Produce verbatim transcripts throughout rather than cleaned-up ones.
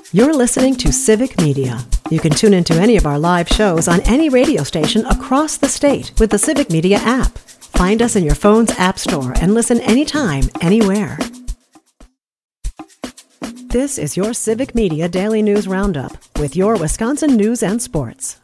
You're listening to Civic Media. You can tune into any of our live shows on any radio station across the state with the Civic Media app. Find us in your phone's app store and listen anytime, anywhere. This is your Civic Media Daily News Roundup with your Wisconsin news and sports.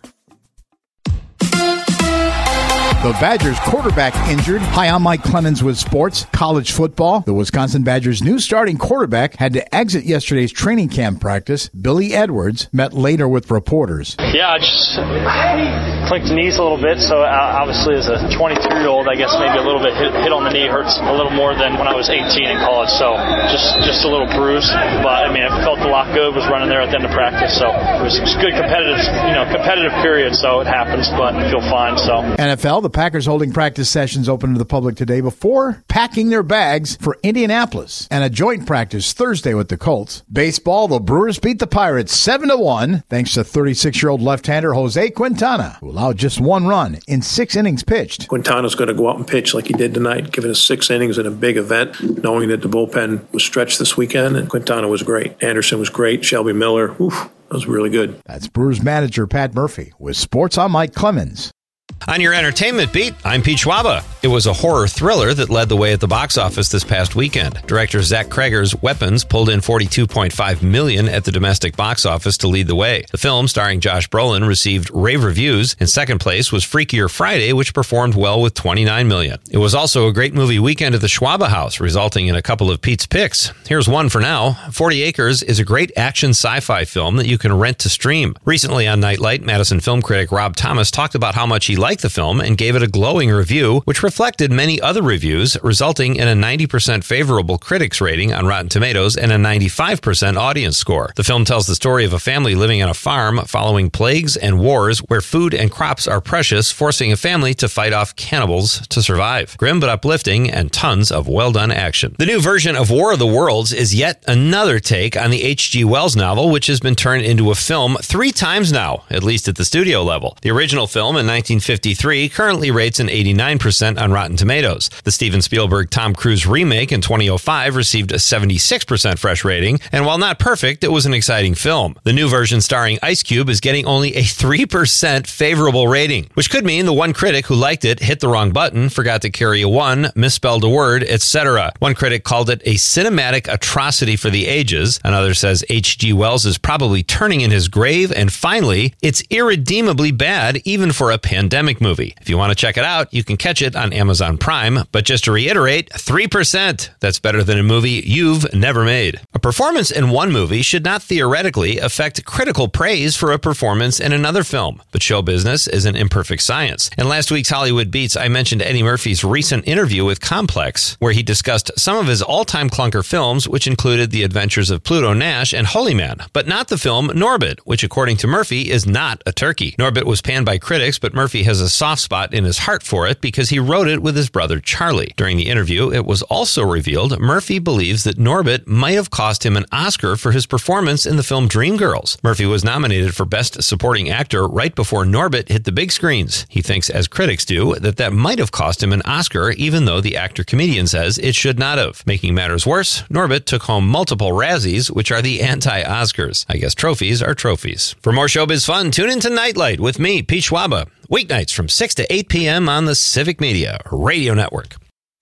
The Badgers quarterback injured. Hi, I'm Mike Clemens with sports. College football. The Wisconsin Badgers' new starting quarterback had to exit yesterday's training camp practice. Billy Edwards met later with reporters. Yeah, I just clinked the knees a little bit, so obviously as a twenty-two-year-old, I guess maybe a little bit hit, hit on the knee hurts a little more than when I was eighteen in college, so just just a little bruise. But, I mean, I felt the lock good, was running there at the end of practice, so it was, it was good competitive, you know, competitive period, so it happens, but I feel fine, so. N F L, the Packers holding practice sessions open to the public today before packing their bags for Indianapolis and a joint practice Thursday with the Colts. Baseball, the Brewers beat the Pirates seven to one thanks to thirty-six-year-old left-hander Jose Quintana, who allowed just one run in six innings pitched. Quintana's going to go out and pitch like he did tonight, giving us six innings in a big event, knowing that the bullpen was stretched this weekend, and Quintana was great. Anderson was great. Shelby Miller, oof, that was really good. That's Brewers manager Pat Murphy. With sports, I'm Mike Clemens. On your entertainment beat, I'm Pete Schwaba. It was a horror thriller that led the way at the box office this past weekend. Director Zach Cregger's Weapons pulled in forty-two point five million dollars at the domestic box office to lead the way. The film, starring Josh Brolin, received rave reviews. In second place was Freakier Friday, which performed well with twenty-nine million dollars. It was also a great movie weekend at the Schwaba House, resulting in a couple of Pete's picks. Here's one for now. forty acres is a great action sci-fi film that you can rent to stream. Recently on Nightlight, Madison film critic Rob Thomas talked about how much he liked the film and gave it a glowing review, which reflected many other reviews, resulting in a ninety percent favorable critics rating on Rotten Tomatoes and a ninety-five percent audience score. The film tells the story of a family living on a farm following plagues and wars where food and crops are precious, forcing a family to fight off cannibals to survive. Grim but uplifting and tons of well-done action. The new version of War of the Worlds is yet another take on the H G Wells novel, which has been turned into a film three times now, at least at the studio level. The original film in nineteen fifty-three currently rates an eighty-nine percent on Rotten Tomatoes. The Steven Spielberg Tom Cruise remake in twenty oh five received a seventy-six percent fresh rating, and while not perfect, it was an exciting film. The new version starring Ice Cube is getting only a three percent favorable rating, which could mean the one critic who liked it hit the wrong button, forgot to carry a one, misspelled a word, et cetera. One critic called it a cinematic atrocity for the ages. Another says H G Wells is probably turning in his grave, and finally, it's irredeemably bad even for a pandemic movie. If you want to check it out, you can catch it on Amazon Prime. But just to reiterate, three percent. That's better than a movie you've never made. A performance in one movie should not theoretically affect critical praise for a performance in another film. But show business is an imperfect science. In last week's Hollywood Beats, I mentioned Eddie Murphy's recent interview with Complex, where he discussed some of his all-time clunker films, which included The Adventures of Pluto Nash and Holy Man, but not the film Norbit, which according to Murphy is not a turkey. Norbit was panned by critics, but Murphy has a soft spot in his heart for it because he wrote it with his brother Charlie. During the interview, it was also revealed Murphy believes that Norbit might have cost him an Oscar for his performance in the film Dreamgirls. Murphy was nominated for Best Supporting Actor right before Norbit hit the big screens. He thinks, as critics do, that that might have cost him an Oscar, even though the actor-comedian says it should not have. Making matters worse, Norbit took home multiple Razzies, which are the anti-Oscars. I guess trophies are trophies. For more showbiz fun, tune into Nightlight with me, Pete Schwaba. Weeknights from six to eight p.m. on the Civic Media Radio Network.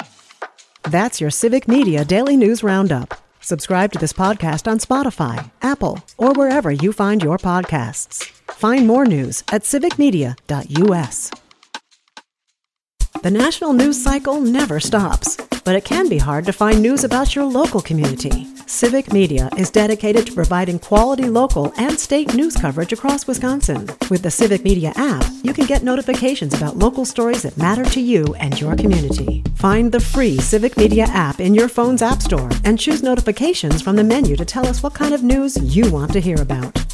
That's your Civic Media Daily News Roundup. Subscribe to this podcast on Spotify, Apple, or wherever you find your podcasts. Find more news at civic media dot u s. The national news cycle never stops, but it can be hard to find news about your local community. Civic Media is dedicated to providing quality local and state news coverage across Wisconsin. With the Civic Media app, you can get notifications about local stories that matter to you and your community. Find the free Civic Media app in your phone's app store and choose notifications from the menu to tell us what kind of news you want to hear about.